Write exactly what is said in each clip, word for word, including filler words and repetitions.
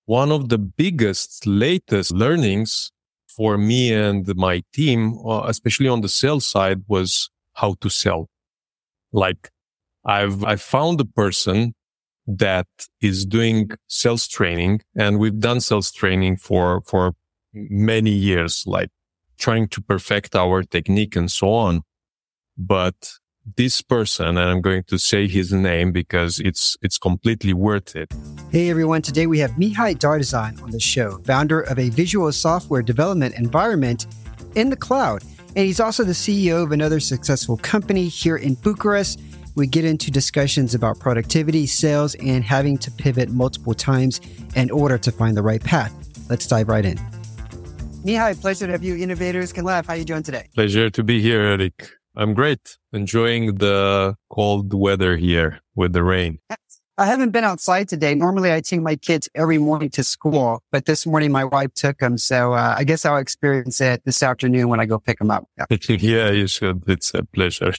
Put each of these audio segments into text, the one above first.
one of the biggest, latest learnings for me and my team, uh, especially on the sales side, was how to sell. Like I've, I found a person that is doing sales training, and we've done sales training for, for many years, like trying to perfect our technique and so on. But this person, and I'm going to say his name because it's it's completely worth it. Hey everyone, today we have Mihai Dardizan on the show, founder of a visual software development environment in the cloud. And he's also the C E O of another successful company here in Bucharest. We get into discussions about productivity, sales, and having to pivot multiple times in order to find the right path. Let's dive right in. Mihai, pleasure to have you. Innovators Can Laugh. How are you doing today? Pleasure to be here, Eric. I'm great. Enjoying the cold weather here with the rain. I haven't been outside today. Normally I take my kids every morning to school, but this morning my wife took them. So uh, I guess I'll experience it this afternoon when I go pick them up. Yeah, yeah you should. It's a pleasure.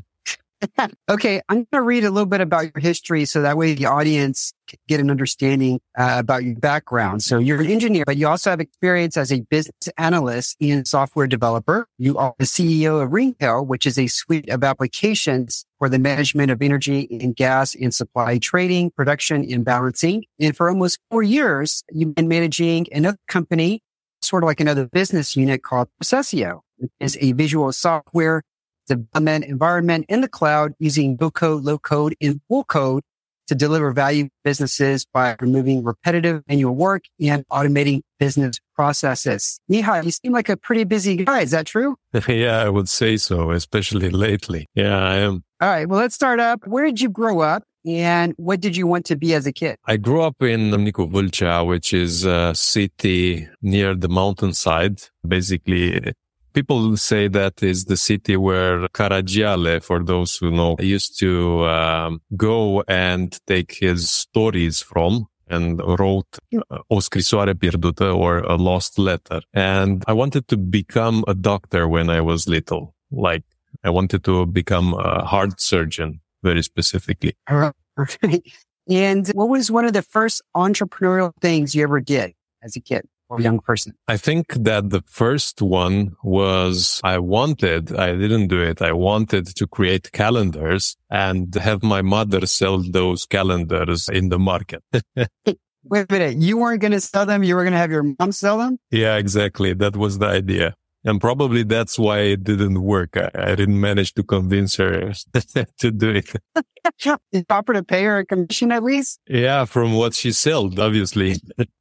Okay, I'm going to read a little bit about your history so that way the audience can get an understanding uh, about your background. So you're an engineer, but you also have experience as a business analyst and software developer. You are the C E O of Ringtail, which is a suite of applications for the management of energy and gas and supply trading, production, and balancing. And for almost four years, you've been managing another company, sort of like another business unit called Processio, which is a visual software development environment in the cloud using no code, low code, and full code to deliver value to businesses by removing repetitive manual work and automating business processes. Mihai, you seem like a pretty busy guy. Is that true? Yeah, I would say so, especially lately. Yeah, I am. All right. Well, let's start up. Where did you grow up? And what did you want to be as a kid? I grew up in Râmnicu Vâlcea, which is a city near the mountainside. Basically, people say that is the city where Caragiale, for those who know, used to um, go and take his stories from and wrote O scrisoare pierdută, or a lost letter. And I wanted to become a doctor when I was little. Like I wanted to become a heart surgeon, very specifically. All right. Okay. And what was one of the first entrepreneurial things you ever did as a kid? Or young person? I think that the first one was I wanted, I didn't do it. I wanted to create calendars and have my mother sell those calendars in the market. Wait a minute. You weren't going to sell them. You were going to have your mom sell them? Yeah, exactly. That was the idea. And probably that's why it didn't work. I, I didn't manage to convince her to do it. Did you offer to pay her a commission at least? Yeah, from what she sold, obviously.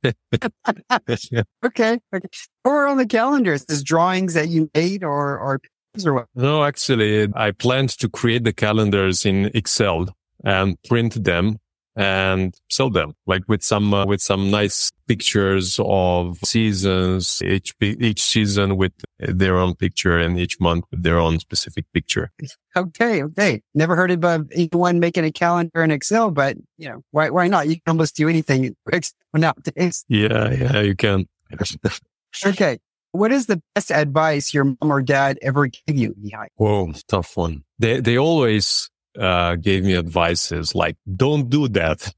Okay. Okay. What were on the calendars? Is drawings that you made or, or, or what? No, actually, I planned to create the calendars in Excel and print them and sell them, like with some uh, with some nice pictures of seasons, each each season with their own picture, and each month with their own specific picture. Okay, okay. Never heard of anyone making a calendar in Excel, but you know, why why not? You can almost do anything nowadays. Yeah, yeah, you can. Okay. What is the best advice your mom or dad ever gave you, Mihai? Whoa, tough one. They they always Uh, gave me advices like, don't do that.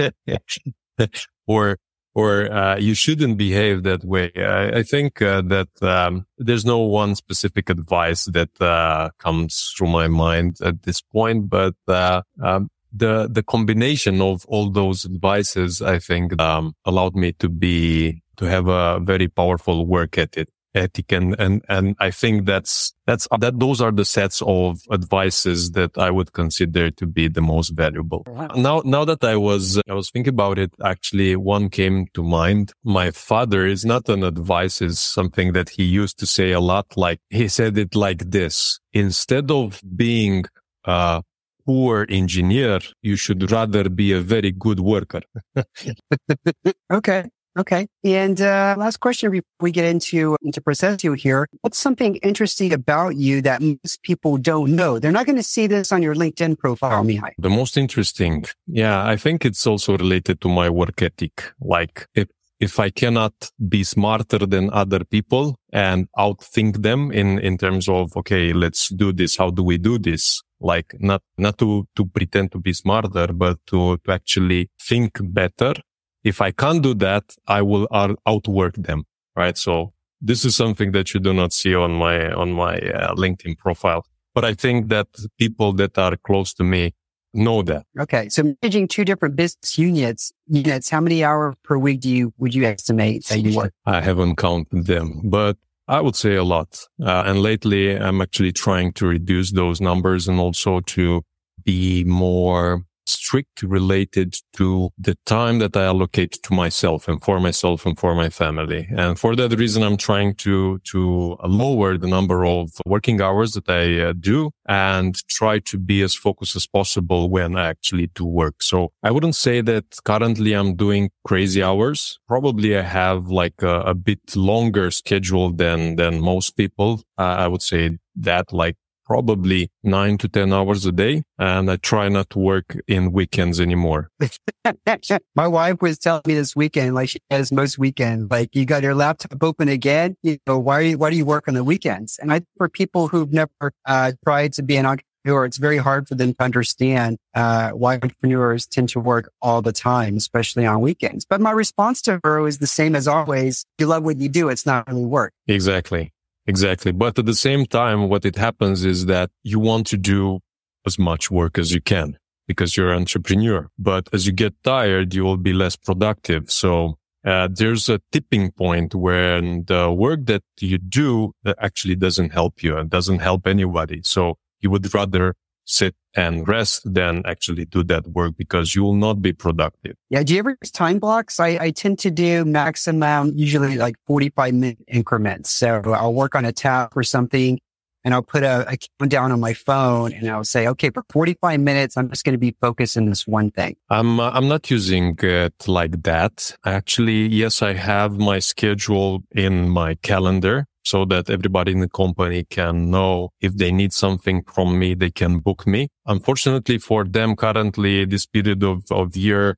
or, or, uh, you shouldn't behave that way. I, I think, uh, that, um, there's no one specific advice that, uh, comes through my mind at this point, but, uh, um, the, the combination of all those advices, I think, um, allowed me to be, to have a very powerful work ethic. ethic and, and, and I think that's, that's, that those are the sets of advices that I would consider to be the most valuable. Wow. Now, now that I was, I was thinking about it, actually one came to mind. My father is not an advice, is something that he used to say a lot. Like he said it like this: instead of being a poor engineer, you should rather be a very good worker. Okay. Okay. And uh last question before we get into into Processio here. What's something interesting about you that most people don't know? They're not going to see this on your LinkedIn profile, Mihai. The most interesting. Yeah, I think it's also related to my work ethic. Like if if I cannot be smarter than other people and outthink them in in terms of, okay, let's do this. How do we do this? Like not not to to pretend to be smarter, but to to actually think better if I can't do that, I will out- outwork them, right? So this is something that you do not see on my, on my uh, LinkedIn profile. But I think that people that are close to me know that. Okay. So managing two different business units, units, how many hours per week do you, would you estimate that you work? I haven't counted them, but I would say a lot. Uh, and lately I'm actually trying to reduce those numbers and also to be more strict related to the time that I allocate to myself and for myself and for my family. And for that reason, I'm trying to, to lower the number of working hours that I uh, do and try to be as focused as possible when I actually do work. So I wouldn't say that currently I'm doing crazy hours. Probably I have like a, a bit longer schedule than, than most people. Uh, I would say that like probably nine to ten hours a day. And I try not to work in weekends anymore. My wife was telling me this weekend, like she does most weekends, like you got your laptop open again. You know, why, why do you work on the weekends? And I think for people who've never uh, tried to be an entrepreneur, it's very hard for them to understand uh, why entrepreneurs tend to work all the time, especially on weekends. But my response to her was the same as always. You love what you do. It's not really work. Exactly. Exactly. But at the same time, what it happens is that you want to do as much work as you can because you're an entrepreneur. But as you get tired, you will be less productive. So uh, there's a tipping point where the work that you do that actually doesn't help you and doesn't help anybody. So you would rather sit and rest than actually do that work because you will not be productive. Yeah. Do you ever use time blocks? I, I tend to do maximum, usually like forty-five minute increments. So I'll work on a task or something and I'll put a, a countdown on my phone and I'll say, okay, for forty-five minutes, I'm just going to be focused on this one thing. I'm, uh, I'm not using it like that. Actually, yes, I have my schedule in my calendar, so that everybody in the company can know if they need something from me, they can book me. Unfortunately for them, currently, this period of, of year,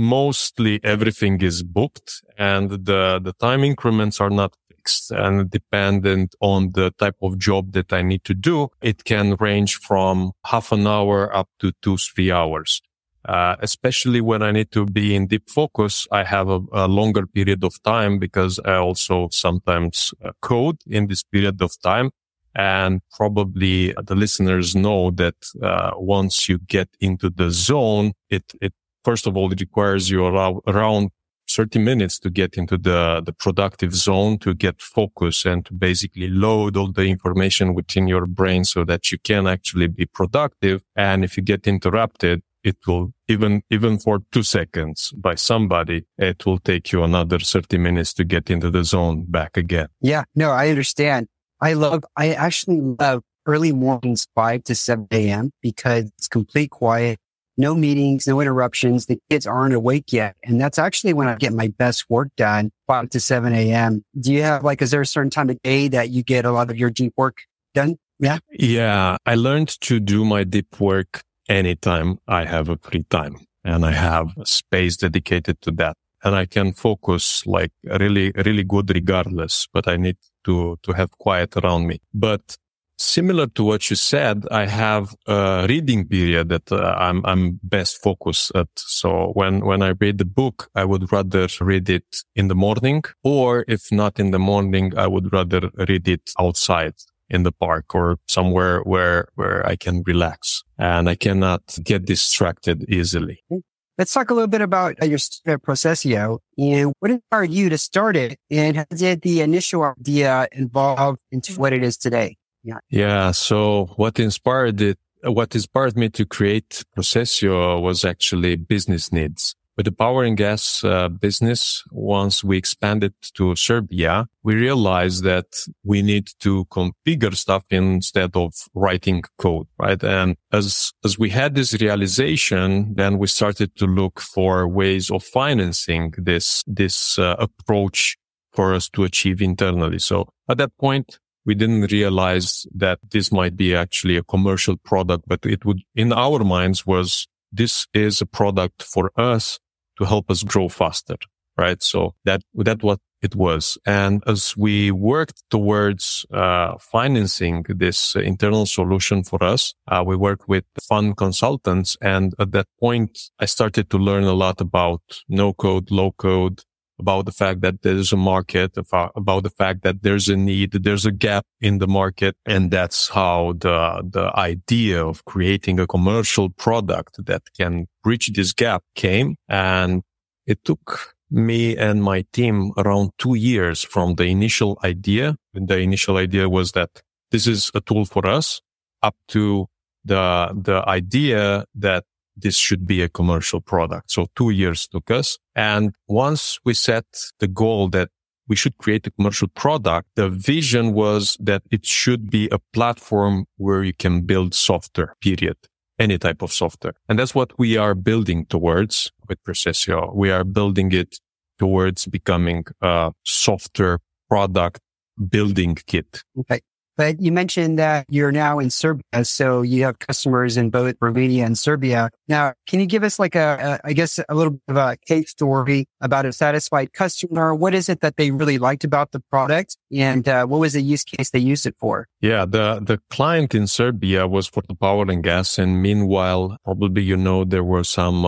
mostly everything is booked and the, the time increments are not fixed and dependent on the type of job that I need to do. It can range from half an hour up to two, three hours. Uh, especially when I need to be in deep focus, I have a, a longer period of time because I also sometimes uh, code in this period of time. And probably the listeners know that uh, once you get into the zone, it, it first of all, it requires you around, around thirty minutes to get into the, the productive zone, to get focus and to basically load all the information within your brain so that you can actually be productive. And if you get interrupted, it will even, even for two seconds by somebody, it will take you another thirty minutes to get into the zone back again. Yeah, no, I understand. I love, I actually love early mornings, five to seven a.m. because it's complete quiet, no meetings, no interruptions. The kids aren't awake yet. And that's actually when I get my best work done, five to seven a.m. Do you have like, is there a certain time of day that you get a lot of your deep work done? Yeah. Yeah. I learned to do my deep work anytime I have a free time and I have a space dedicated to that. And I can focus like really, really good regardless, but I need to, to have quiet around me. But similar to what you said, I have a reading period that uh, I'm, I'm best focused at. So when, when I read the book, I would rather read it in the morning, or if not in the morning, I would rather read it outside in the park or somewhere where, where I can relax and I cannot get distracted easily. Let's talk a little bit about your startup Procesio and what inspired you to start it, and how did the initial idea evolve into what it is today? Yeah. Yeah. So what inspired it, what inspired me to create Procesio was actually business needs. With the power and gas uh, business, once we expanded to Serbia, we realized that we need to configure stuff instead of writing code, right? And as, as we had this realization, then we started to look for ways of financing this, this uh, approach for us to achieve internally. So at that point, we didn't realize that this might be actually a commercial product, but it would, in our minds, was this is a product for us to help us grow faster, right? So that, that what it was. And as we worked towards uh, financing this internal solution for us, uh, we worked with fund consultants. And at that point, I started to learn a lot about no code, low code, about the fact that there's a market, about the fact that there's a need, there's a gap in the market. And that's how the, the idea of creating a commercial product that can bridge this gap came. And it took me and my team around two years from the initial idea. And the initial idea was that this is a tool for us, up to the, the idea that this should be a commercial product. So two years took us. And once we set the goal that we should create a commercial product, the vision was that it should be a platform where you can build software, period. Any type of software. And that's what we are building towards with Procesio. We are building it towards becoming a software product building kit. Okay. But you mentioned that you're now in Serbia, so you have customers in both Romania and Serbia. Now, can you give us like a, a I guess, a little bit of a case story about a satisfied customer? What is it that they really liked about the product? And uh, what was the use case they used it for? Yeah, the, the client in Serbia was for the power and gas. And meanwhile, probably, you know, there were some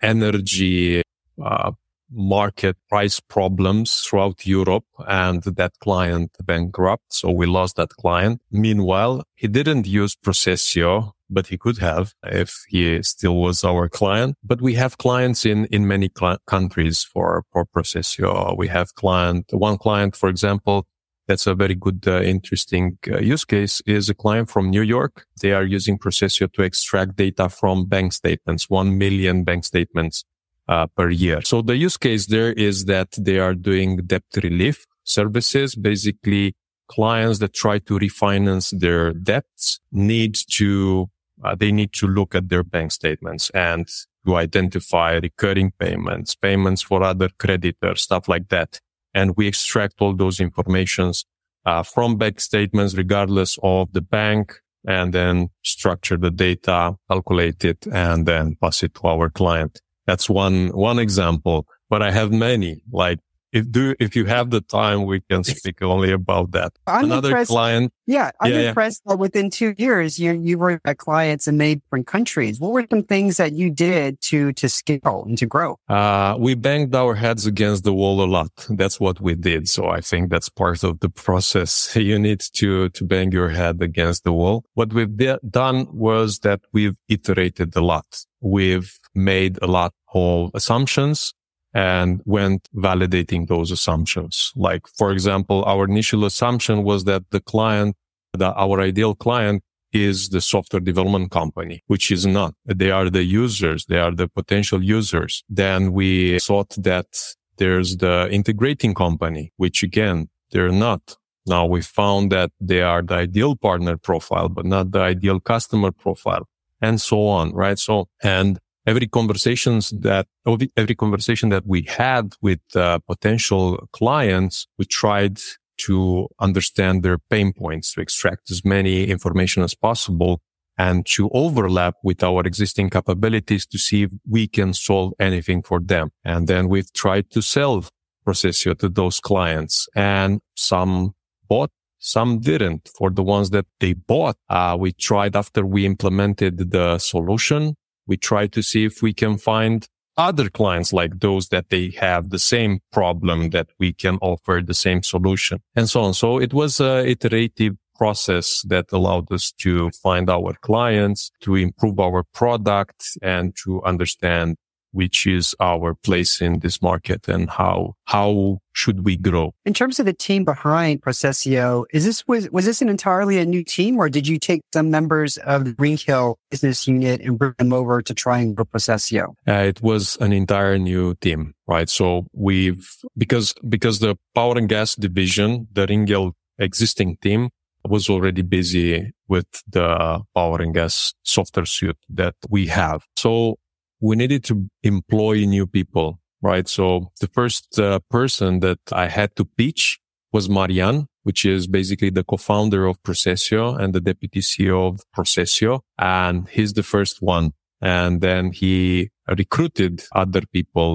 energy uh market price problems throughout Europe, and that client bankrupt. So we lost that client. Meanwhile, he didn't use Procesio, but he could have if he still was our client. But we have clients in, in many cl- countries for, for Procesio. We have client, one client, for example, that's a very good, uh, interesting uh, use case is a client from New York. They are using Procesio to extract data from bank statements, one million bank statements Uh, per year. So the use case there is that they are doing debt relief services. Basically, clients that try to refinance their debts need to, uh, they need to look at their bank statements and to identify recurring payments, payments for other creditors, stuff like that. And we extract all those informations, uh, from bank statements, regardless of the bank, and then structure the data, calculate it, and then pass it to our client. That's one, one example, but I have many. Like if do, if you have the time, we can speak only about that. I'm Another impressed. client. Yeah. I'm yeah, impressed yeah. that within two years, you, you were at clients in many different countries. What were some things that you did to, to scale and to grow? Uh, we banged our heads against the wall a lot. That's what we did. So I think that's part of the process. You need to, to bang your head against the wall. What we've de- done was that we've iterated a lot. We've made a lot of assumptions and went validating those assumptions. Like, for example, our initial assumption was that the client, that our ideal client is the software development company, which is not. They are the users. They are the potential users. Then we thought that there's the integrating company, which again, they're not. Now we found that they are the ideal partner profile, but not the ideal customer profile, and so on, right? So, and Every conversations that, every conversation that we had with uh, potential clients, we tried to understand their pain points, to extract as many information as possible and to overlap with our existing capabilities to see if we can solve anything for them. And then we've tried to sell Procesio to those clients, and some bought, some didn't. For the ones that they bought, uh, we tried after we implemented the solution. We try to see if we can find other clients like those that they have the same problem that we can offer the same solution, and so on. So it was an iterative process that allowed us to find our clients, to improve our product, and to understand which is our place in this market and how how should we grow. In terms of the team behind Procesio, is this was was this an entirely a new team, or did you take some members of the Greenhill business unit and bring them over to try and grow Procesio? Uh, it was an entire new team, right? So we've because because the power and gas division, the Greenhill existing team, was already busy with the power and gas software suite that we have. So we needed to employ new people, right? So the first uh, person that I had to pitch was Marian, which is basically the co-founder of Procesio and the deputy C E O of Procesio. And he's the first one. And then he recruited other people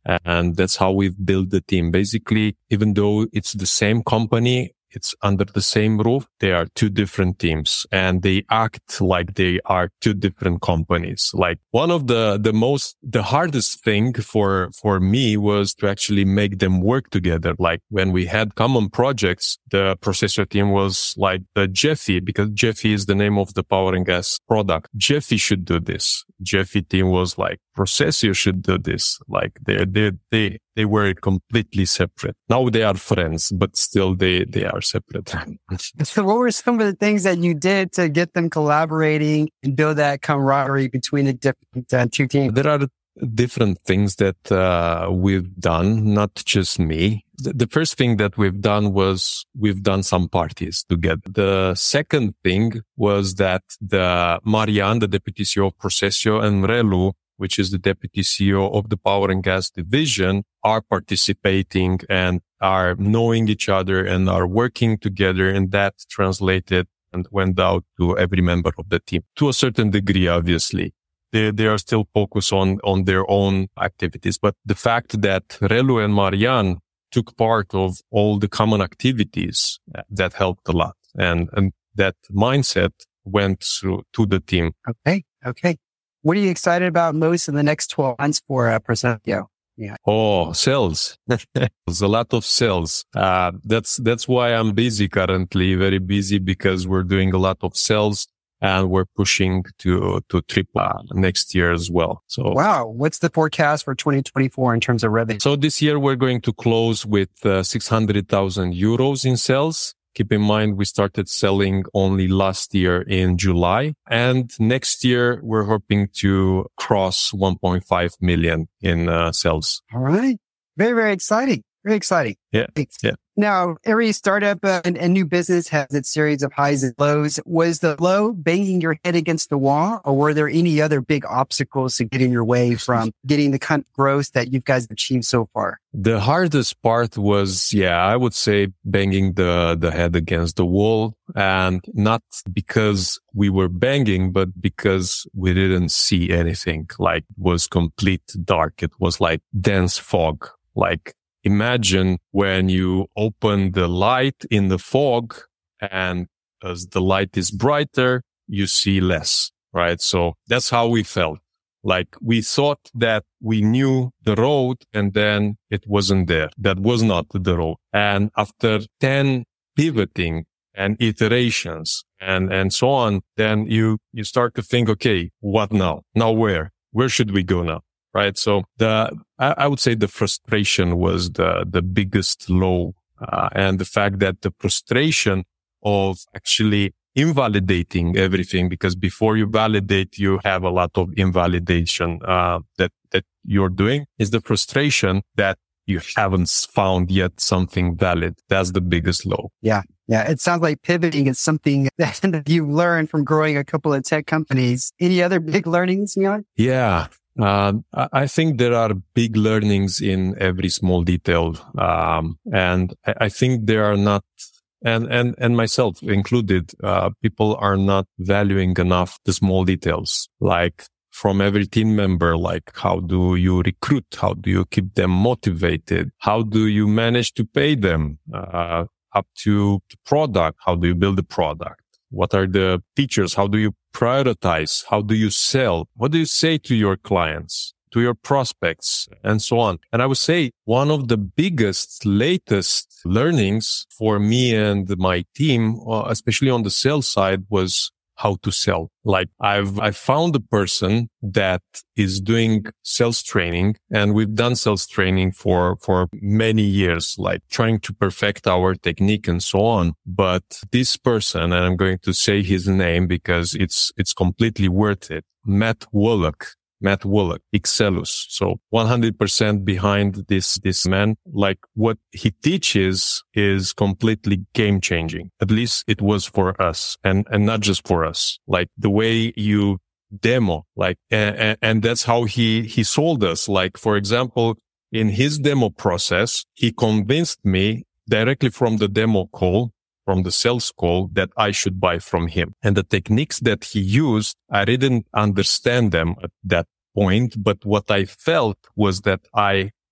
And that's how we've built the team. Basically, even though it's the same company, it's under the same roof, they are two different teams and they act like they are two different companies. Like one of the, the most, the hardest thing for, for me was to actually make them work together. Like when we had common projects, the Processio team was like the Jeffy, because Jeffy is the name of the power and gas product. Jeffy should do this. Jeffy team was like, Processio should do this. Like they, they, they, they were completely separate. Now they are friends, but still they, they are separate. So what were some of the things that you did to get them collaborating and build that camaraderie between the different uh, two teams? There are different things that uh, we've done, not just me. The, the first thing that we've done was we've done some parties together. The second thing was that the Marian, the deputy C E O of Processio, and Relu, which is the deputy C E O of the power and gas division, are participating and are knowing each other and are working together. And that translated and went out to every member of the team to a certain degree, obviously. They, they are still focused on, on their own activities. But the fact that Relu and Marian took part of all the common activities, that helped a lot. And, and that mindset went through to the team. Okay. Okay. What are you excited about most in the next twelve months for uh, Processio? Yeah. Oh, sales. There's a lot of sales. Uh, that's, that's why I'm busy currently, very busy because we're doing a lot of sales and we're pushing to, to triple uh, next year as well. So, wow. What's the forecast for twenty twenty-four in terms of revenue? So this year we're going to close with uh, six hundred thousand euros in sales. Keep in mind, we started selling only last year in July. And next year, we're hoping to cross one point five million in uh, sales. All right. Very, very exciting. Very exciting. Yeah. Yeah. Now, every startup uh, and, and new business has its series of highs and lows. Was the low banging your head against the wall, or were there any other big obstacles to get in your way from getting the kind of growth that you guys achieved so far? The hardest part was, yeah, I would say banging the, the head against the wall, and not because we were banging, but because we didn't see anything. Like it was complete dark. It was like dense fog. Like imagine when you open the light in the fog, and as the light is brighter, you see less, right? So that's how we felt. Like we thought that we knew the road and then it wasn't there. That was not the road. And after ten pivoting and iterations and, and so on, then you, you start to think, okay, what now? Now where? Where should we go now? Right. So the, I, I would say the frustration was the, the biggest low, uh, and the fact that the frustration of actually invalidating everything, because before you validate, you have a lot of invalidation, uh, that, that you're doing, is the frustration that you haven't found yet something valid. That's the biggest low. Yeah. Yeah. It sounds like pivoting is something that you learned from growing a couple of tech companies. Any other big learnings, Milan? Yeah. Uh, I think there are big learnings in every small detail. Um, and I think there are not, and, and, and myself included, uh, people are not valuing enough the small details, like from every team member, like how do you recruit? How do you keep them motivated? How do you manage to pay them? Uh, up to the product. How do you build the product? What are the features? How do you prioritize? How do you sell? What do you say to your clients, to your prospects, and so on? And I would say one of the biggest, latest learnings for me and my team, especially on the sales side, was how to sell. Like I've, I found a person that is doing sales training, and we've done sales training for, for many years, like trying to perfect our technique and so on. But this person, and I'm going to say his name because it's, it's completely worth it. Matt Wallach. Matt Wallach, Excellus. So one hundred percent behind this, this man. Like what he teaches is completely game changing. At least it was for us, and, and not just for us. Like the way you demo, like, and, and that's how he, he sold us. Like, for example, in his demo process, he convinced me directly from the demo call, from the sales call, that I should buy from him. And the techniques that he used, I didn't understand them at that point. But what I felt was that I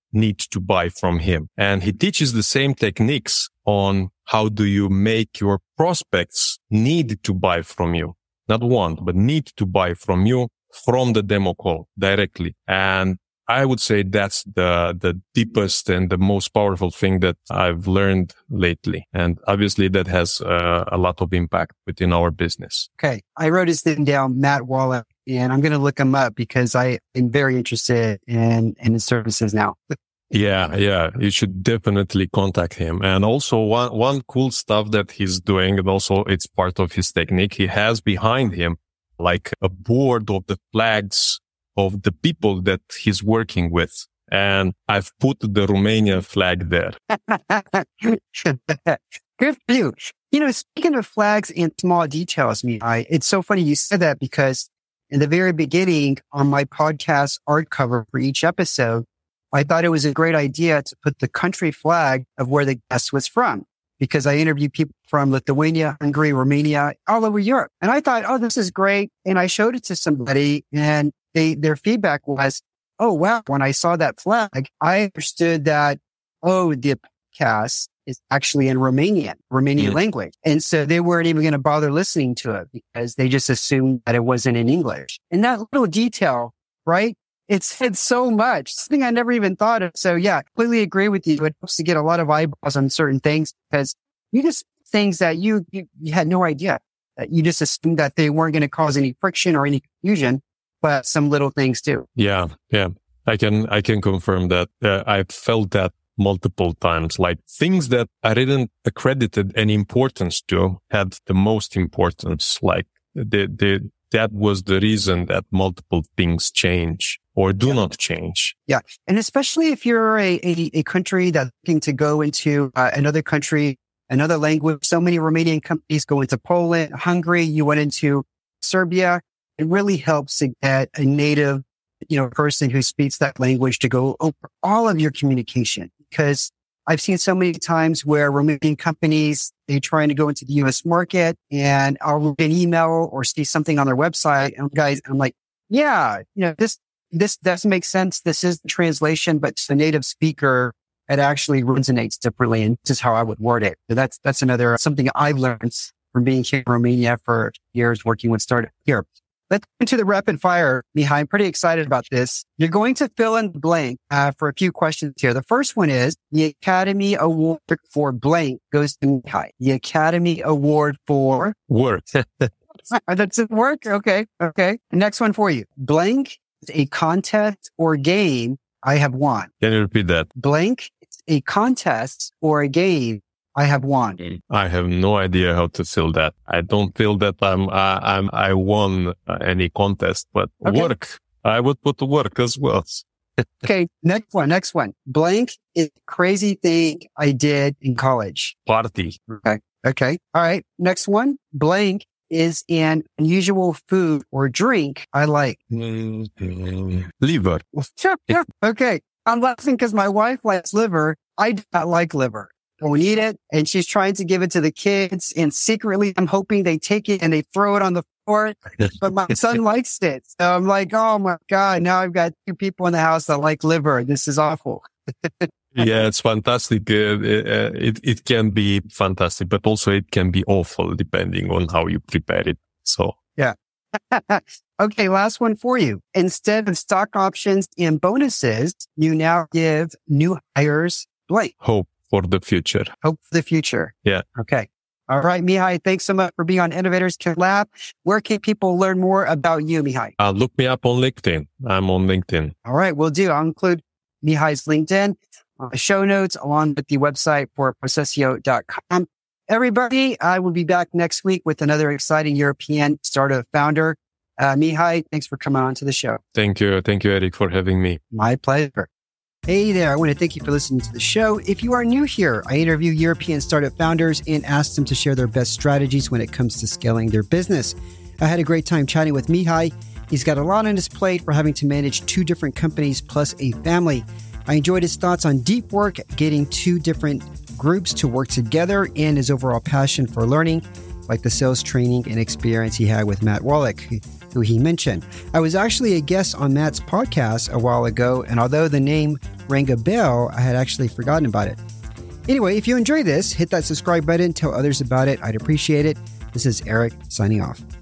need to buy from him. And he teaches the same techniques on how do you make your prospects need to buy from you. Not want, but need to buy from you from the demo call directly. And I would say that's the, the deepest and the most powerful thing that I've learned lately. And obviously that has uh, a lot of impact within our business. Okay. I wrote his name down, Matt Wallach, and I'm going to look him up because I am very interested in, in his services now. Yeah, yeah. You should definitely contact him. And also one, one cool stuff that he's doing, and also it's part of his technique. He has behind him like a board of the flags of the people that he's working with. And I've put the Romania flag there. Good for you. You know, speaking of flags and small details, Mihai, it's so funny you said that because in the very beginning on my podcast art cover for each episode, I thought it was a great idea to put the country flag of where the guest was from, because I interviewed people from Lithuania, Hungary, Romania, all over Europe. And I thought, oh, this is great. And I showed it to somebody and they, their feedback was, oh, wow. When I saw that flag, I understood that, oh, the podcast is actually in Romanian, Romanian mm-hmm. language. And so they weren't even going to bother listening to it because they just assumed that it wasn't in English. And that little detail, right? It said so much, something I never even thought of. So yeah, completely agree with you. It helps to get a lot of eyeballs on certain things because you just things that you, you, you had no idea. That you just assumed that they weren't going to cause any friction or any confusion, but some little things do. Yeah, yeah. I can, I can confirm that. Uh, I've felt that multiple times, like things that I didn't accredited any importance to had the most importance. Like the, the, that was the reason that multiple things change or do yeah. not change. Yeah. And especially if you're a, a, a country that's looking to go into uh, another country, another language. So many Romanian companies go into Poland, Hungary. You went into Serbia. It really helps to get a native, you know, person who speaks that language to go over all of your communication. Because I've seen so many times where Romanian companies, they're trying to go into the U S market and I'll read an email or see something on their website. And guys, I'm like, yeah, you know, this, this doesn't make sense. This is the translation, but to the native speaker, it actually resonates differently. And this is how I would word it. So that's, that's another, something I've learned from being here in Romania for years working with startup here. Let's get into the rapid fire, Mihai. I'm pretty excited about this. You're going to fill in the blank uh, for a few questions here. The first one is the Academy Award for blank goes to Mihai. The Academy Award for work. That's it. Work. Okay. Okay. The next one for you. Blank is a contest or game I have won. Can you repeat that? Blank is a contest or a game I have won. I have no idea how to fill that. I don't feel that I'm, uh, I'm, I won any contest, but okay. Work. I would put work as well. Okay. Next one. Next one. Blank is a crazy thing I did in college. Party. Okay. Okay. All right. Next one. Blank is an unusual food or drink I like. Mm-hmm. Liver. Sure. Yeah. Okay. I'm laughing because my wife likes liver. I do not like liver. Don't eat it. And she's trying to give it to the kids. And secretly, I'm hoping they take it and they throw it on the floor. But my son likes it. So I'm like, oh my God, now I've got two people in the house that like liver. This is awful. Yeah, it's fantastic. Uh, it, it, it can be fantastic, but also it can be awful depending on how you prepare it. So, yeah. Okay. Last one for you. Instead of stock options and bonuses, you now give new hires blank. Hope. For the future. Hope for the future. Yeah. Okay. All right, Mihai, thanks so much for being on Innovators Can Laugh. Where can people learn more about you, Mihai? Uh, look me up on LinkedIn. I'm on LinkedIn. All right, we'll do. I'll include Mihai's LinkedIn, uh, show notes, along with the website for processio dot com. Everybody, I will be back next week with another exciting European startup founder. Uh, Mihai, thanks for coming on to the show. Thank you. Thank you, Eric, for having me. My pleasure. Hey there, I want to thank you for listening to the show. If you are new here, I interview European startup founders and ask them to share their best strategies when it comes to scaling their business. I had a great time chatting with Mihai. He's got a lot on his plate for having to manage two different companies plus a family. I enjoyed his thoughts on deep work, getting two different groups to work together, and his overall passion for learning, like the sales training and experience he had with Matt Wallach, who he mentioned. I was actually a guest on Matt's podcast a while ago, and although the name rang a bell. I had actually forgotten about it. Anyway, if you enjoy this, hit that subscribe button, tell others about it. I'd appreciate it. This is Eric signing off.